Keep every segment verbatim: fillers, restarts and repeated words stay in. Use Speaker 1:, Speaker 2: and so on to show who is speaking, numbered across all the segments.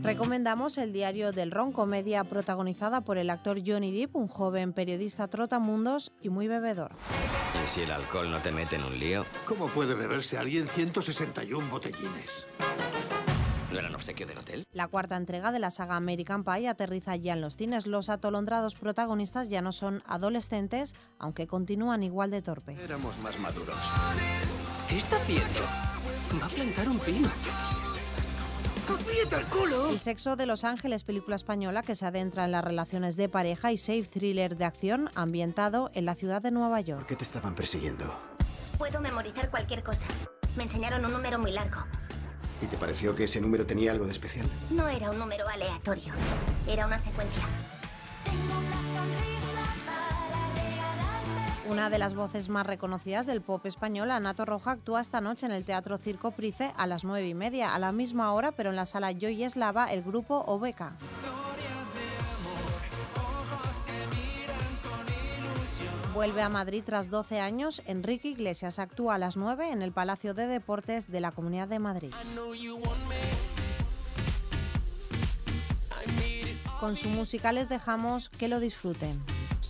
Speaker 1: Recomendamos El diario del ron, comedia protagonizada por el actor Johnny Depp, un joven periodista trotamundos y muy bebedor.
Speaker 2: ¿Y si el alcohol no te mete en un lío?
Speaker 3: ¿Cómo puede beberse alguien ciento sesenta y uno botellines?
Speaker 2: ¿No eran obsequio del hotel?
Speaker 1: La cuarta entrega de la saga American Pie aterriza ya en los cines. Los atolondrados protagonistas ya no son adolescentes, aunque continúan igual de torpes.
Speaker 3: Éramos más maduros.
Speaker 4: ¿Qué está haciendo? Va a plantar un pino. ¡Aprieta el culo!
Speaker 1: El sexo de Los Ángeles, película española que se adentra en las relaciones de pareja y safe thriller de acción ambientado en la ciudad de Nueva York.
Speaker 5: ¿Por qué te estaban persiguiendo?
Speaker 6: Puedo memorizar cualquier cosa. Me enseñaron un número muy largo.
Speaker 5: ¿Y te pareció que ese número tenía algo de especial?
Speaker 6: No era un número aleatorio. Era una secuencia.
Speaker 1: Una de las voces más reconocidas del pop español, Ana Torroja, actúa esta noche en el Teatro Circo Price a las nueve y media. A la misma hora, pero en la sala Joy Eslava, el grupo Obeca. Vuelve a Madrid tras doce años. Enrique Iglesias actúa a las nueve en el Palacio de Deportes de la Comunidad de Madrid. Con su música les dejamos que lo disfruten.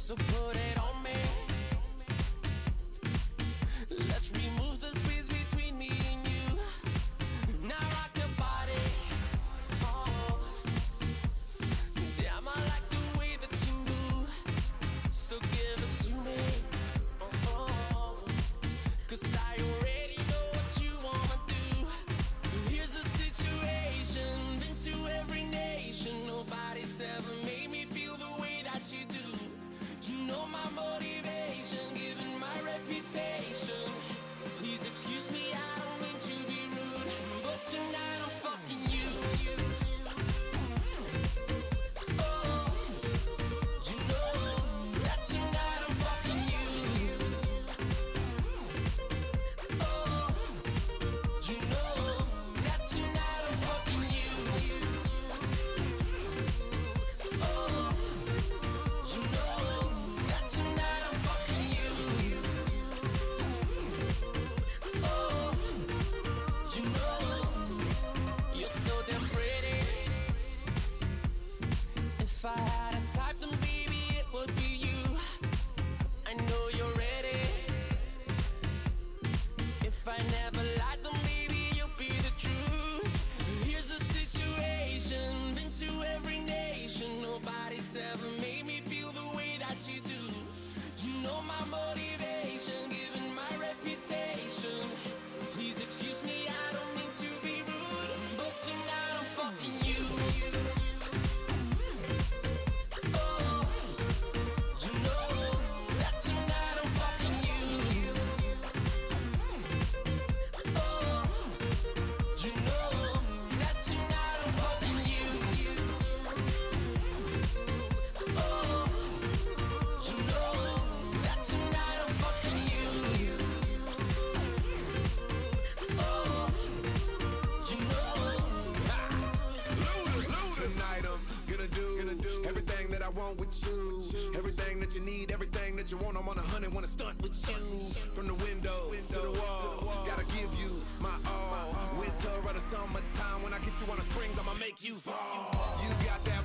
Speaker 7: Everything that you need, everything that you want, I'm on a hundred, wanna stunt with you. From the window to the wall, gotta give you my all. Winter or the summertime, when I get you on the springs, I'ma make you fall. You got that